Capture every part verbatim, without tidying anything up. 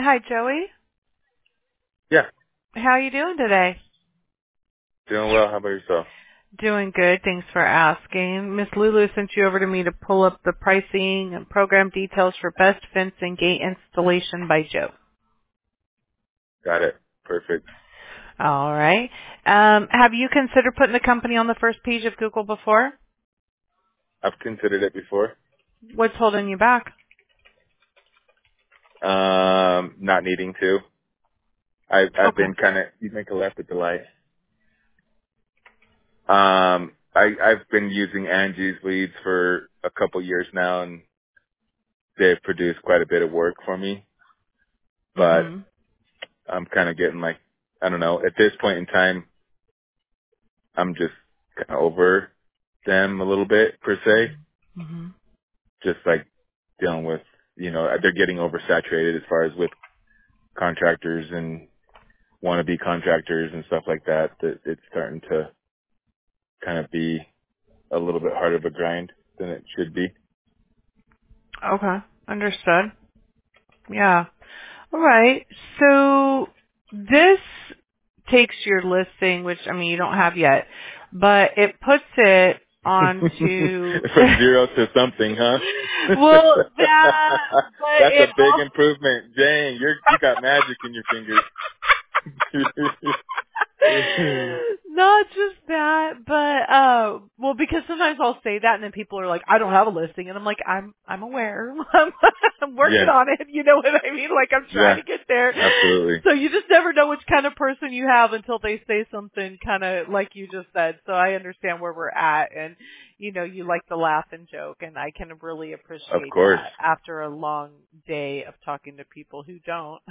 Hi, Joey. Yeah, How are you doing today? doing well. How about yourself? Doing good. Thanks for asking. Miss Lulu sent you over to me to pull up the pricing and program details for best fence and gate installation by Joe. Got it. Perfect. All right. Um, have you considered putting the company on the first page of Google before? I've considered it before. What's holding you back? Um, not needing to. I've I've Okay. been kind of you make a left at the light. Um, I I've been using Angie's leads for a couple years now, and they've produced quite a bit of work for me. But Mhm. I'm kind of getting like I don't know. At this point in time, I'm just kind of over them a little bit per se. Mhm. Just like dealing with you know they're getting oversaturated as far as with contractors and wannabe contractors and stuff like that, that it's starting to kind of be a little bit harder of a grind than it should be. Okay. Understood. Yeah. All right. So this takes your listing, which I mean you don't have yet, but it puts it onto. From zero to something, huh? Well, that, but That's a it big also. improvement. Dang, you're, you got magic in your fingers. Not just that, but uh, well, because sometimes I'll say that, and then people are like, "I don't have a listing," and I'm like, "I'm I'm aware. I'm, I'm working Yes. on it." You know what I mean? Like I'm trying Yeah, to get there. absolutely. So you just never know which kind of person you have until they say something kind of like you just said. So I understand where we're at, and you know, you like to laugh and joke, and I can really Of appreciate course. that after a long day of talking to people who don't.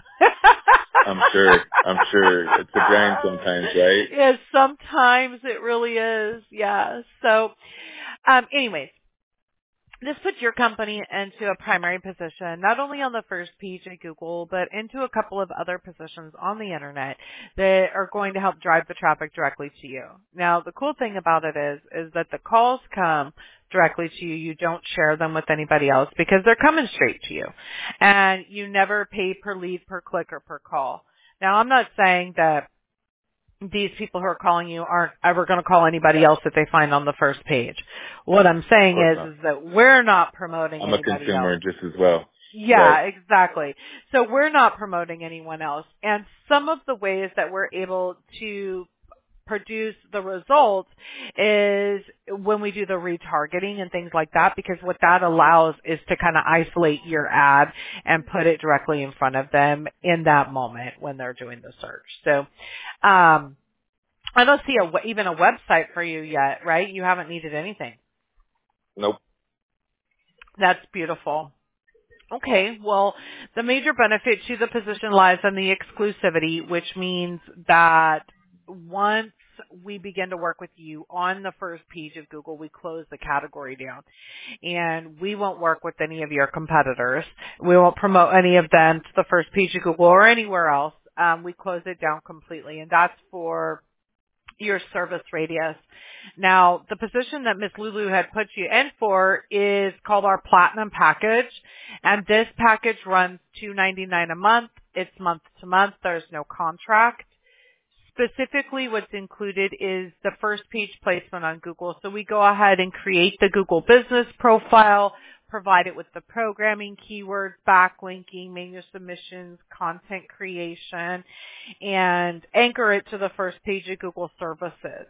I'm sure. I'm sure. It's a grind sometimes, right? Yes, sometimes it really is. Yeah. So, um, anyways, this puts your company into a primary position, not only on the first page of Google, but into a couple of other positions on the internet that are going to help drive the traffic directly to you. Now, the cool thing about it is, is that the calls come directly to you. You don't share them with anybody else because they're coming straight to you. And you never pay per lead, per click, or per call. Now, I'm not saying that these people who are calling you aren't ever going to call anybody else that they find on the first page. What I'm Of saying course is, not. is that we're not promoting I'm a anybody else. consumer just as well. Yeah, Right. exactly. So we're not promoting anyone else. And some of the ways that we're able to produce the results is when we do the retargeting and things like that, because what that allows is to kind of isolate your ad and put it directly in front of them in that moment when they're doing the search. So, um, I don't see a, even a website for you yet, right? You haven't needed anything. Nope. That's beautiful. Okay, well, the major benefit to the position lies in the exclusivity, which means that once we begin to work with you on the first page of Google, we close the category down. And we won't work with any of your competitors. We won't promote any of them to the first page of Google or anywhere else. Um, we close it down completely. And that's for your service radius. Now, the position that Miss Lulu had put you in for is called our Platinum Package, and this package runs two hundred ninety-nine dollars a month. It's month to month. There's no contract. Specifically, what's included is the first page placement on Google. So we go ahead and create the Google business profile, provide it with the programming keywords, backlinking, manual submissions, content creation, and anchor it to the first page of Google services.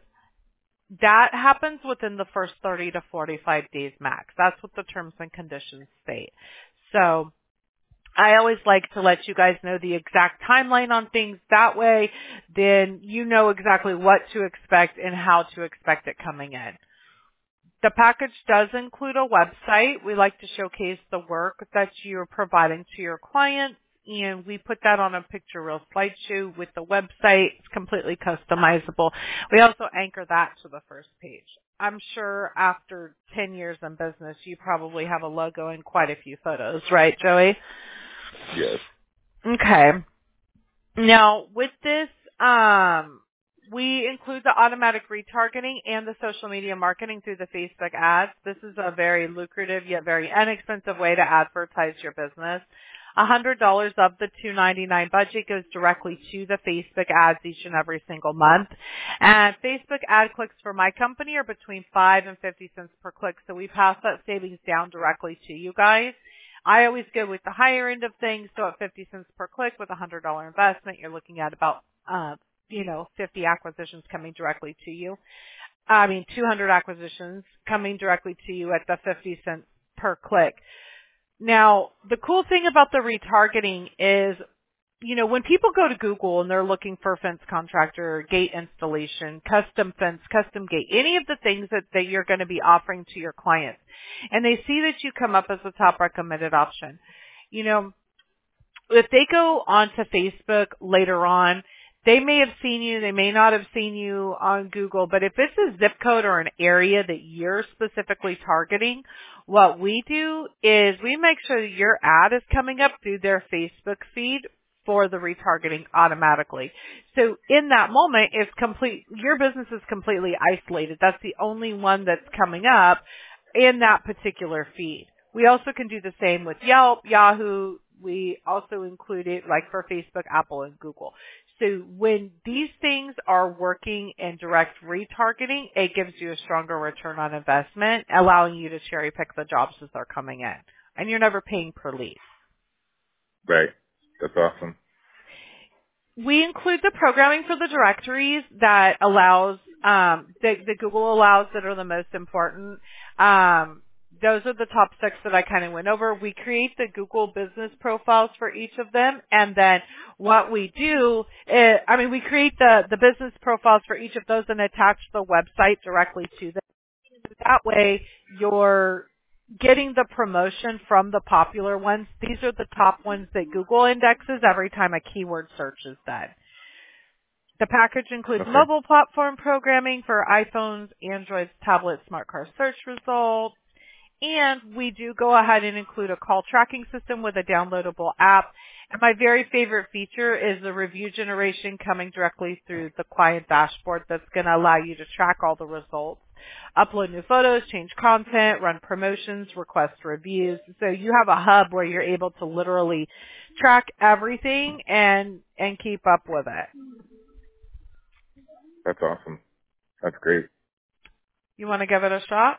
That happens within the first thirty to forty-five days max. That's what the terms and conditions state. So I always like to let you guys know the exact timeline on things. That way, then you know exactly what to expect and how to expect it coming in. The package does include a website. We like to showcase the work that you're providing to your clients, and we put that on a picture reel slideshow with the website. It's completely customizable. We also anchor that to the first page. I'm sure after ten years in business, you probably have a logo and quite a few photos, right, Joey? Yes. Okay. Now, with this, um, we include the automatic retargeting and the social media marketing through the Facebook ads. This is a very lucrative yet very inexpensive way to advertise your business. one hundred dollars of the two ninety-nine budget goes directly to the Facebook ads each and every single month. And Facebook ad clicks for my company are between five and fifty cents per click, so we pass that savings down directly to you guys. I always go with the higher end of things, so at fifty cents per click with a one hundred dollars investment, you're looking at about, uh, you know, fifty acquisitions coming directly to you. I mean, two hundred acquisitions coming directly to you at the fifty cents per click. Now, the cool thing about the retargeting is, you know, when people go to Google and they're looking for fence contractor, gate installation, custom fence, custom gate, any of the things that, that you're going to be offering to your clients, and they see that you come up as a top recommended option, you know, if they go onto Facebook later on, they may have seen you, they may not have seen you on Google, but if it's a zip code or an area that you're specifically targeting, what we do is we make sure that your ad is coming up through their Facebook feed for the retargeting automatically. So in that moment, it's complete, your business is completely isolated. That's the only one that's coming up in that particular feed. We also can do the same with Yelp, Yahoo. We also include it like for Facebook, Apple, and Google. So when these things are working in direct retargeting, it gives you a stronger return on investment, allowing you to cherry pick the jobs as they're coming in. And you're never paying per lead. Right. That's awesome. We include the programming for the directories that allows, um, that, that Google allows that are the most important. Um, Those are the top six that I kind of went over. We create the Google business profiles for each of them. And then what we do is, I mean, we create the, the business profiles for each of those and attach the website directly to them. That way you're getting the promotion from the popular ones. These are the top ones that Google indexes every time a keyword search is done. The package includes Okay. mobile platform programming for iPhones, Androids, tablets, smart car search results. And we do go ahead and include a call tracking system with a downloadable app. And my very favorite feature is the review generation coming directly through the client dashboard that's going to allow you to track all the results, upload new photos, change content, run promotions, request reviews. So you have a hub where you're able to literally track everything and, and keep up with it. That's awesome. That's great. You want to give it a shot?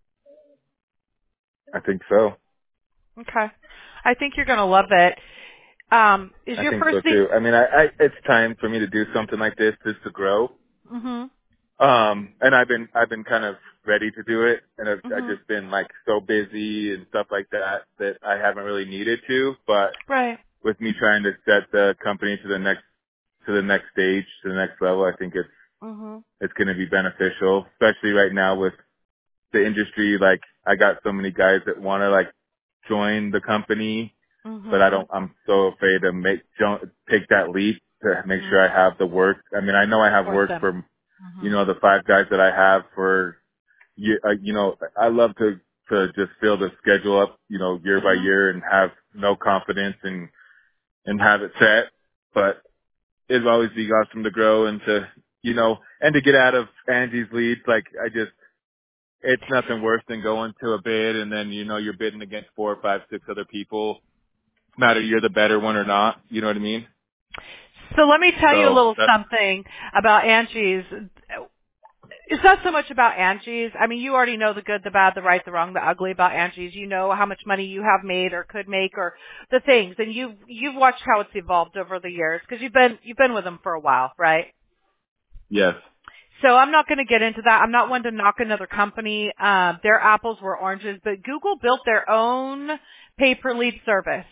I think so. Okay. I think you're going to love it. Um, is I your think first so thing? too. I mean, I, I, it's time for me to do something like this just to grow. Mhm. Um, and I've been, I've been kind of ready to do it, and I've, I've Mhm. just been like so busy and stuff like that that I haven't really needed to. But Right. with me trying to set the company to the next, to the next stage, to the next level, I think it's, Mhm. it's going to be beneficial, especially right now with the industry. Like, I got so many guys that want to like join the company, but I Mhm. don't, I'm so afraid to make, don't take that leap to make Mhm. sure I have the work. I mean, I know I have For work them. for, you Mhm. know, the five guys that I have for, ye- uh, you know, I love to, to just fill the schedule up, you know, year by Mhm. year and have no confidence and, and have it set. But it'd always be awesome to grow and to, you know, and to get out of Angie's leads. Like, I just, it's nothing worse than going to a bid and then, you know, you're bidding against four, five, six other people. No matter you're the better one or not. You know what I mean? So let me tell you a So little that's, something about Angie's. It's not so much about Angie's. I mean, you already know the good, the bad, the right, the wrong, the ugly about Angie's. You know how much money you have made or could make or the things, and you've you've watched how it's evolved over the years because you've been you've been with them for a while, right? yes. So I'm not going to get into that. I'm not one to knock another company. Uh, their apples were oranges, but Google built their own pay-per-lead service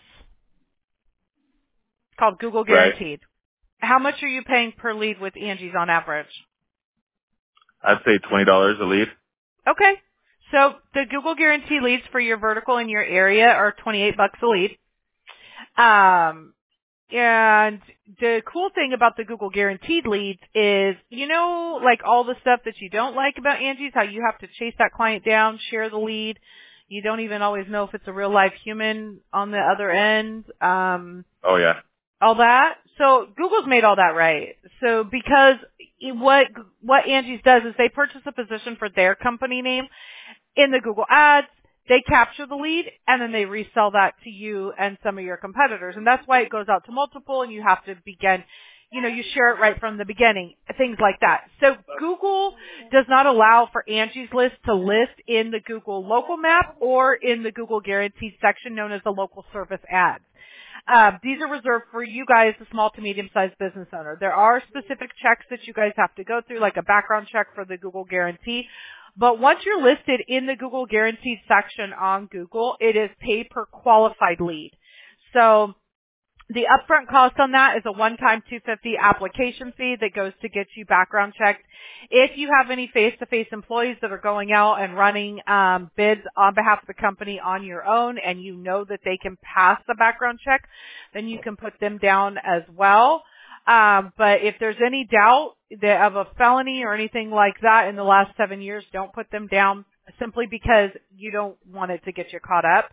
called Google Right. Guaranteed. How much are you paying per lead with Angie's on average? I'd say twenty dollars a lead. Okay. So the Google Guarantee leads for your vertical in your area are twenty-eight bucks a lead. Um, and the cool thing about the Google Guaranteed leads is, you know, like all the stuff that you don't like about Angie's, how you have to chase that client down, share the lead. You don't even always know if it's a real life human on the other end. Um, Oh yeah. all that. So Google's made all that right. So because what what Angie's does is they purchase a position for their company name in the Google Ads. They capture the lead and then they resell that to you and some of your competitors. And that's why it goes out to multiple and you have to begin, you know, you share it right from the beginning, things like that. So Google does not allow for Angie's List to list in the Google local map or in the Google Guaranteed section known as the local service ads. Um, these are reserved for you guys, the small to medium-sized business owner. There are specific checks that you guys have to go through, like a background check for the Google Guarantee. But once you're listed in the Google Guaranteed section on Google, it is pay per qualified lead. So the upfront cost on that is a one-time two hundred fifty dollars application fee that goes to get you background checked. If you have any face-to-face employees that are going out and running um, bids on behalf of the company on your own and you know that they can pass the background check, then you can put them down as well. Um, but if there's any doubt that of a felony or anything like that in the last seven years, don't put them down simply because you don't want it to get you caught up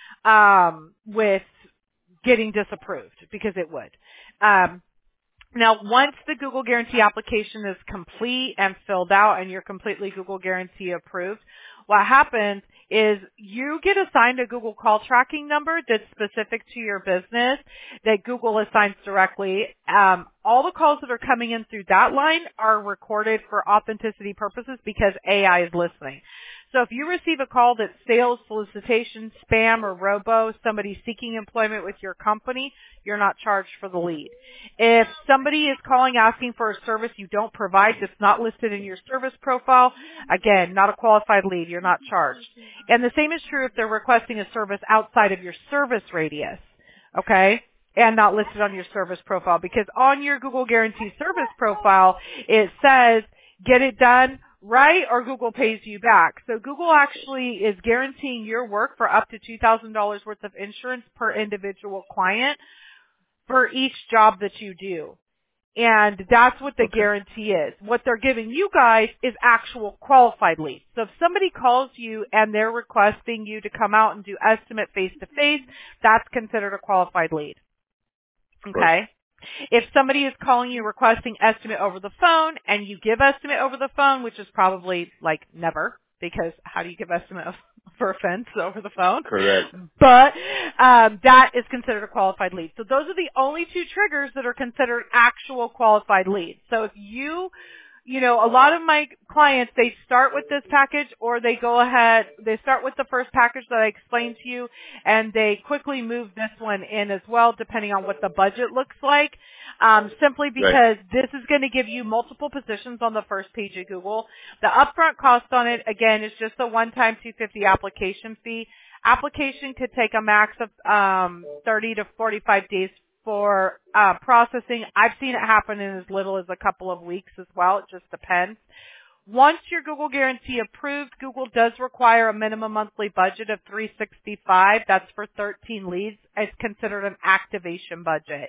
um, with getting disapproved, because it would. Um, now, once the Google Guarantee application is complete and filled out and you're completely Google Guarantee approved, what happens is you get assigned a Google call tracking number that's specific to your business that Google assigns directly. Um, all the calls that are coming in through that line are recorded for authenticity purposes because A I is listening. So if you receive a call that's sales, solicitation, spam, or robo, somebody seeking employment with your company, you're not charged for the lead. If somebody is calling asking for a service you don't provide that's not listed in your service profile, again, not a qualified lead, you're not charged. And the same is true if they're requesting a service outside of your service radius, okay? And not listed on your service profile, because on your Google Guarantee service profile, it says, get it done right, or Google pays you back. So Google actually is guaranteeing your work for up to two thousand dollars worth of insurance per individual client for each job that you do. And that's what the Okay. guarantee is. What they're giving you guys is actual qualified leads. So if somebody calls you and they're requesting you to come out and do estimate face-to-face, that's considered a qualified lead. Okay? If somebody is calling you requesting estimate over the phone and you give estimate over the phone, which is probably like never, because how do you give estimate of, for a fence over the phone? Correct. But um, that is considered a qualified lead. So those are the only two triggers that are considered actual qualified leads. So if you You know, a lot of my clients, they start with this package or they go ahead, they start with the first package that I explained to you and they quickly move this one in as well depending on what the budget looks like, um, simply because Right. this is going to give you multiple positions on the first page of Google. The upfront cost on it, again, is just a one-time two hundred fifty dollars application fee. Application could take a max of um, thirty to forty-five days for uh, processing. I've seen it happen in as little as a couple of weeks as well. It just depends. Once your Google Guarantee approved, Google does require a minimum monthly budget of three hundred sixty-five dollars. That's for thirteen leads. It's considered an activation budget.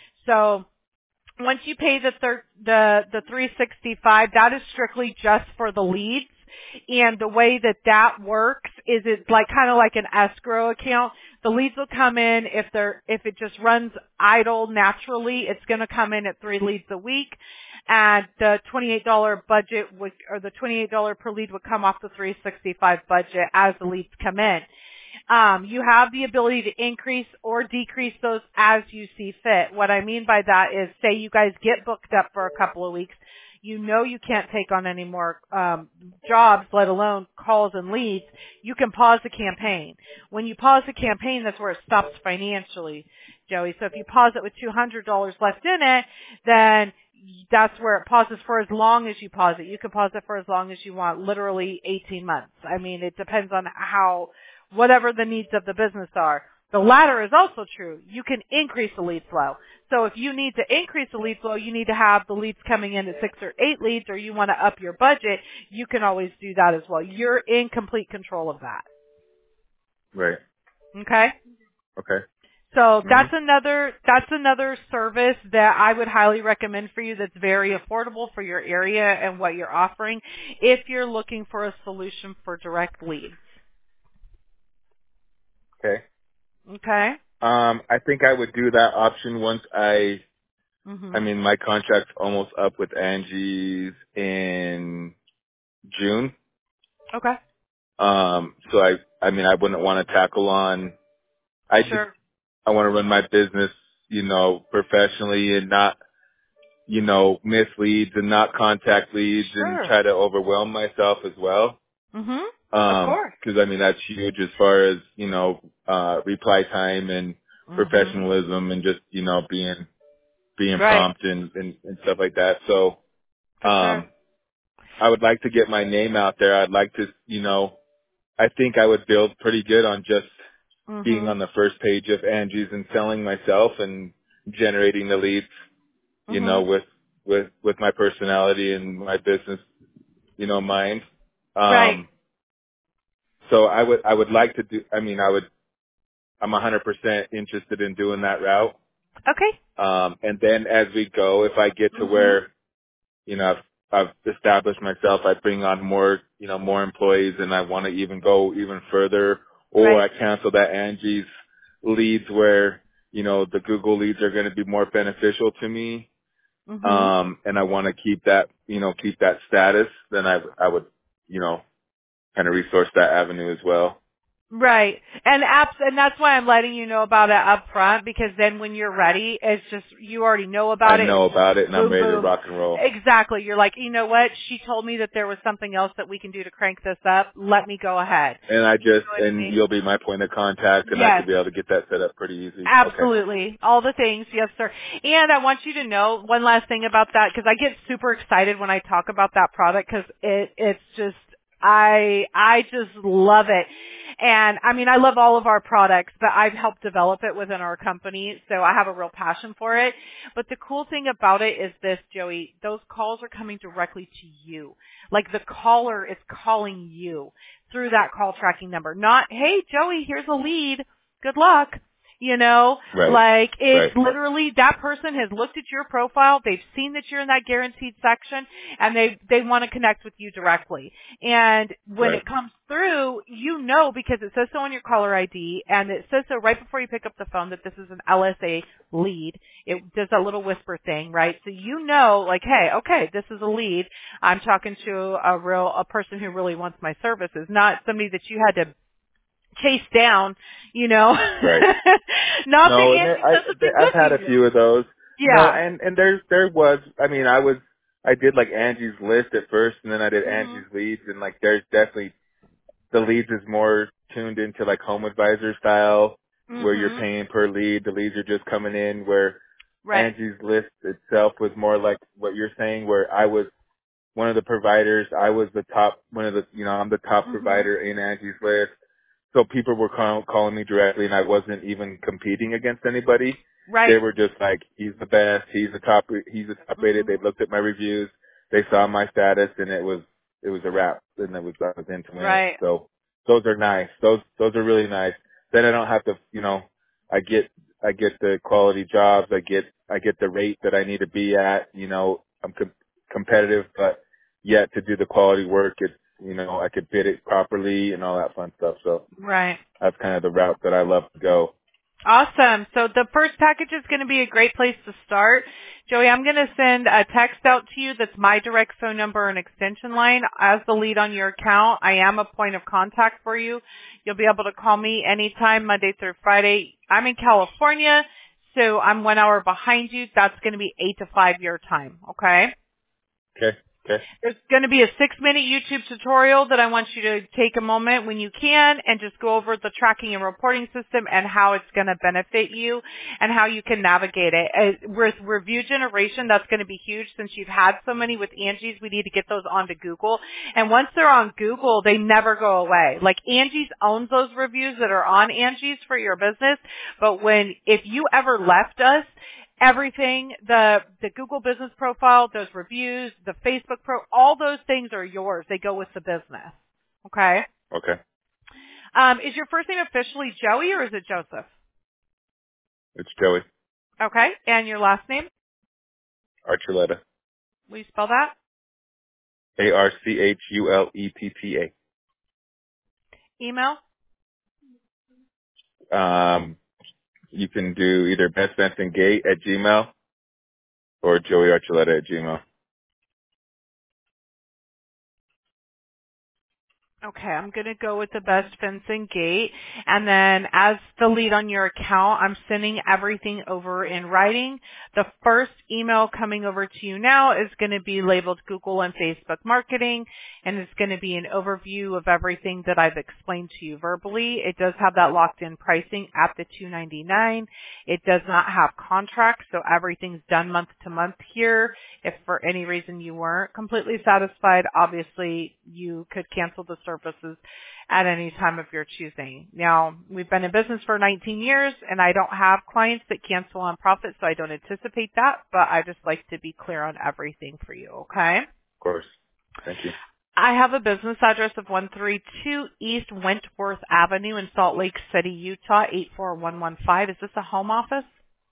So once you pay the thir- the the three hundred sixty-five dollars, that is strictly just for the leads. And the way that that works is it's like kind of like an escrow account. The leads will come in if they're if it just runs idle naturally, it's going to come in at three leads a week, and the twenty-eight dollars budget would or the twenty-eight dollars per lead would come off the three hundred sixty-five dollars budget as the leads come in. Um, you have the ability to increase or decrease those as you see fit. What I mean by that is, say you guys get booked up for a couple of weeks. You know you can't take on any more um, jobs, let alone calls and leads. You can pause the campaign. When you pause the campaign, that's where it stops financially, Joey. So if you pause it with two hundred dollars left in it, then that's where it pauses for as long as you pause it. You can pause it for as long as you want, literally eighteen months. I mean, it depends on how, whatever the needs of the business are. The latter is also true. You can increase the lead flow. So if you need to increase the lead flow, you need to have the leads coming in at six or eight leads, or you want to up your budget, you can always do that as well. You're in complete control of that. Right. Okay? Okay. So Mm-hmm. that's another, that's another service that I would highly recommend for you that's very affordable for your area and what you're offering if you're looking for a solution for direct leads. Okay. Okay? Um, I think I would do that option once I, Mm-hmm. I mean, my contract's almost up with Angie's in June. Okay. Um, so I, I mean, I wouldn't want to tackle on, I just, Sure. I want to run my business, you know, professionally and not, you know, miss leads and not contact leads and Sure. try to overwhelm myself as well. Mhm. Of Um, course. cause I mean, that's huge as far as, you know, uh, reply time and Mhm. professionalism and just, you know, being, being Right. prompt and, and, and stuff like that. So, For sure. um, I would like to get my name out there. I'd like to, you know, I think I would build pretty good on just being Mhm. on the first page of Angie's and selling myself and generating the leads, you know, Mhm. with, with, with my personality and my business, you know, mind. Right. Um, so I would, I would like to do, I mean, I would, I'm a hundred percent interested in doing that route. Okay. Um, and then as we go, if I get to Mhm. where, you know, I've, I've established myself, I bring on more, you know, more employees and I want to even go even further, or Right. I cancel that Angie's leads where, you know, the Google leads are going to be more beneficial to me. Mhm. Um, and I want to keep that, you know, keep that status, then I, I would, you know, kind of resource that avenue as well. Right. And apps, and that's why I'm letting you know about it up front, because then when you're ready, it's just, you already know I about it. know It's just about it and I'm boom, ready to boom. rock and roll. Exactly. You're like, you know what? She told me that there was something else that we can do to crank this up. Let me go ahead. And I You know just, what I and mean? you'll be my point of contact and I Yes. could be able to get that set up pretty easy. Okay. Absolutely. All the things. Yes, sir. And I want you to know one last thing about that, because I get super excited when I talk about that product, because it, it's just, I, I just love it. And I mean, I love all of our products, but I've helped develop it within our company, so I have a real passion for it. But the cool thing about it is this, Joey, those calls are coming directly to you. Like the caller is calling you through that call tracking number. Not, hey, Joey, here's a lead. Good luck. You know, Right. like it's Right. literally that person has looked at your profile, they've seen that you're in that guaranteed section, and they they want to connect with you directly. And when Right. it comes through, you know, because it says so on your caller I D, and it says so right before you pick up the phone that this is an L S A lead. It does that little whisper thing, right? So you know, like, hey, okay, this is a lead. I'm talking to a real a person who really wants my services, not somebody that you had to chase down, you know. Right. Not that No, and there, Angie I, doesn't there, do I've good to had a you. few of those. No, Yeah. and and there's there was. I mean, I was I did like Angie's List at first, and then I did Mhm. Angie's Leads, and like there's definitely the leads is more tuned into like home advisor style, where you're Mhm. paying per lead. The leads are just coming in. Where Right. Angie's List itself was more like what you're saying, where I was one of the providers. I was the top, one of the, you know, I'm the top Mhm. provider in Angie's List. So people were call, calling me directly and I wasn't even competing against anybody. They Right. were just like, he's the best, he's the top, he's the top rated. They Mhm. looked at my reviews, they saw my status and it was, it was a wrap. And it was, I was in to win it. Right. So those are nice. Those, those are really nice. Then I don't have to, you know, I get, I get the quality jobs. I get, I get the rate that I need to be at. You know, I'm com- competitive, but yet to do the quality work, it's, you know, I could bid it properly and all that fun stuff. So Right. that's kind of the route that I love to go. Awesome. So the first package is going to be a great place to start. Joey, I'm going to send a text out to you that's my direct phone number and extension line. As the lead on your account, I am a point of contact for you. You'll be able to call me anytime, Monday through Friday. I'm in California, so I'm one hour behind you. That's going to be eight to five your time, okay? Okay. Okay. There's going to be a six-minute YouTube tutorial that I want you to take a moment when you can and just go over the tracking and reporting system and how it's going to benefit you and how you can navigate it. Uh, With review generation, that's going to be huge since you've had so many with Angie's. We need to get those onto Google. And once they're on Google, they never go away. Like Angie's owns those reviews that are on Angie's for your business. But when, if you ever left us, everything, the the Google business profile, those reviews, the Facebook pro, all those things are yours. They go with the business. Okay? Okay. Um, is your first name officially Joey or is it Joseph? It's Joey Okay. And your last name? Archuleta. Will you spell that? A R C H U L E T T Email? A. Um, you can do either Best Benson Gate at Gmail or Joey Archuleta at Gmail. Okay, I'm going to go with the best fence and gate. And then as the lead on your account, I'm sending everything over in writing. The first email coming over to you now is going to be labeled Google and Facebook marketing, and it's going to be an overview of everything that I've explained to you verbally. It does have that locked in pricing at the two ninety-nine. It does not have contracts, so everything's done month to month here. If for any reason you weren't completely satisfied, obviously you could cancel the services at any time of your choosing. Now, we've been in business for nineteen years, and I don't have clients that cancel on profit, so I don't anticipate that, but I just like to be clear on everything for you, okay? Of course. Thank you. I have a business address of one thirty-two East Wentworth Avenue in Salt Lake City, Utah, eight four one one five. Is this a home office?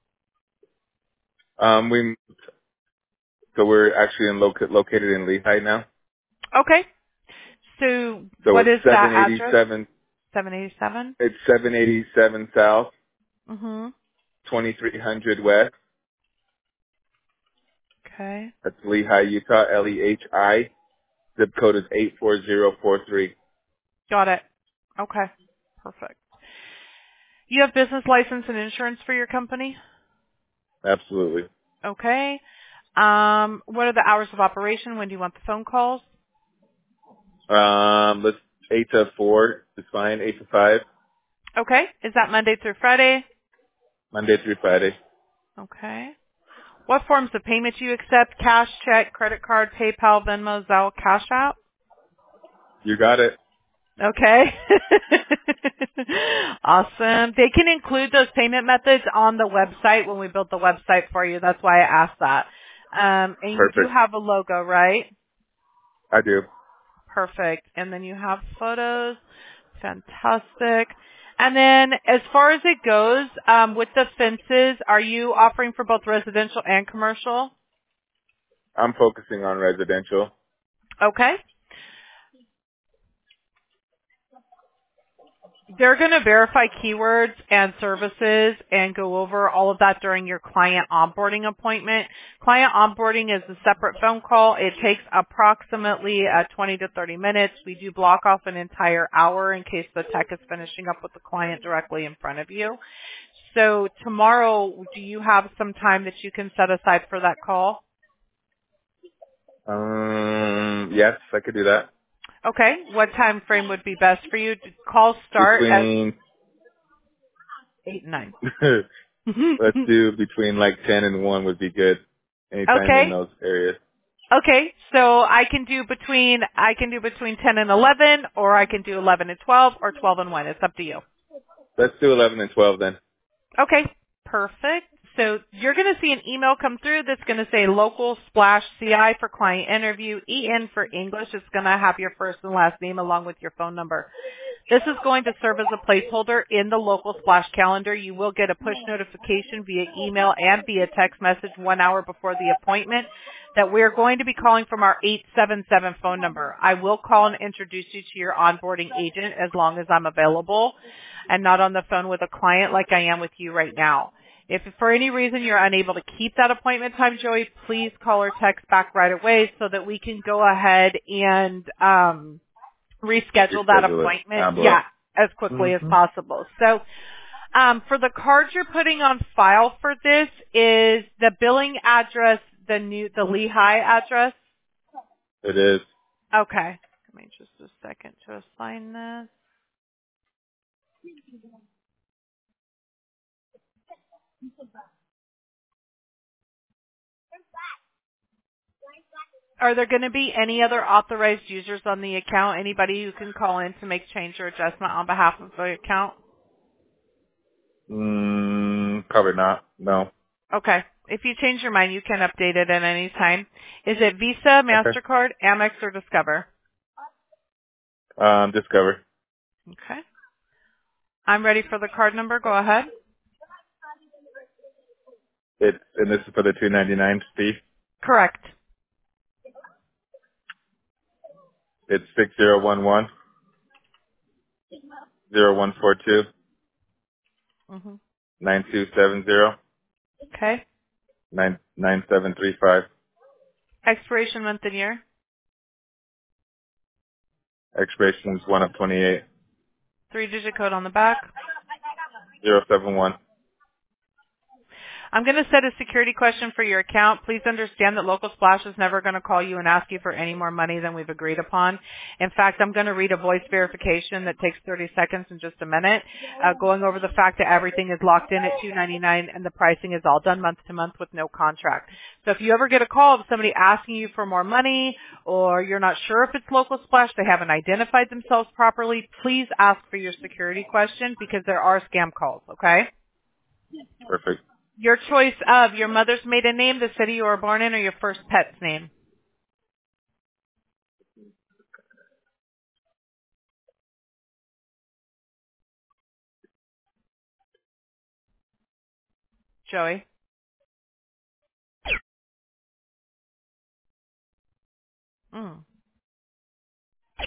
Um, we so we're actually in loca- located in Lehigh now. Okay. So, So what it's is that seven address? eighty-seven. seven eighty-seven? It's seven eighty-seven South, Mm-hmm. twenty-three hundred West. Okay. That's Lehigh, Utah. L E H I. Zip code is eight four zero four three. Got it. Okay. Perfect. You have business license and insurance for your company? Absolutely. Okay. Um, what are the hours of operation? When do you want the phone calls? Um, let's eight to four is fine. Eight to five, Okay. Is that Monday through Friday? Monday through Friday. Okay. What forms of payment do you accept? Cash, check, credit card, PayPal, Venmo, Zelle, Cash App? You got it. Okay. Awesome. They can include those payment methods on the website when we build the website for you. That's why I asked that. Um, and you do Perfect. have a logo, right? I do. Perfect. And then you have photos. Fantastic. And then as far as it goes, um, with the fences, are you offering for both residential and commercial? I'm focusing on residential. Okay. They're going to verify keywords and services and go over all of that during your client onboarding appointment. Client onboarding is a separate phone call. It takes approximately uh, twenty to thirty minutes. We do block off an entire hour in case the tech is finishing up with the client directly in front of you. So tomorrow, do you have some time that you can set aside for that call? Um, yes, I could do that. Okay. What time frame would be best for you? Calls start at Between, eight and nine. let's do between like ten and one would be good. Anytime in Okay. those areas. Okay, so I can do between I can do between ten and eleven, or I can do eleven and twelve, or twelve and one. It's up to you. Let's do eleven and twelve then. Okay, perfect. So you're going to see an email come through that's going to say local splash C I for client interview, E N for English. It's going to have your first and last name along with your phone number. This is going to serve as a placeholder in the local splash calendar. You will get a push notification via email and via text message one hour before the appointment that we're going to be calling from our eight seven seven phone number. I will call and introduce you to your onboarding agent as long as I'm available and not on the phone with a client like I am with you right now. If for any reason you're unable to keep that appointment time, Joey, please call or text back right away so that we can go ahead and um, reschedule that Reschedule it. appointment, Envelope. yeah, as quickly as Mm-hmm. possible. So um, for the cards you're putting on file for this is the billing address, the new, the Lehigh address. It is. Okay. Give me just a second to assign this. Are there going to be any other authorized users on the account? Anybody who can call in to make change or adjustment on behalf of the account? Mm, probably not. No. Okay. If you change your mind, you can update it at any time. Is it Visa, Okay. MasterCard, Amex, or Discover? Um, Discover. Okay. I'm ready for the card number. Go ahead. It's and this is for the two ninety-nine, Steve. Correct. It's six zero one one zero one four two hmm nine two seven zero Okay. nine nine seven three five Expiration month and year. Expiration is one of twenty-eight. Three-digit code on the back. Zero seven one. I'm going to set a security question for your account. Please understand that Local Splash is never going to call you and ask you for any more money than we've agreed upon. In fact, I'm going to read a voice verification that takes thirty seconds in just a minute, uh, going over the fact that everything is locked in at two ninety-nine and the pricing is all done month to month with no contract. So if you ever get a call of somebody asking you for more money or you're not sure if it's Local Splash, they haven't identified themselves properly, please ask for your security question because there are scam calls, okay? Perfect. Your choice of your mother's maiden name, the city you were born in, or your first pet's name. Joey? Mm.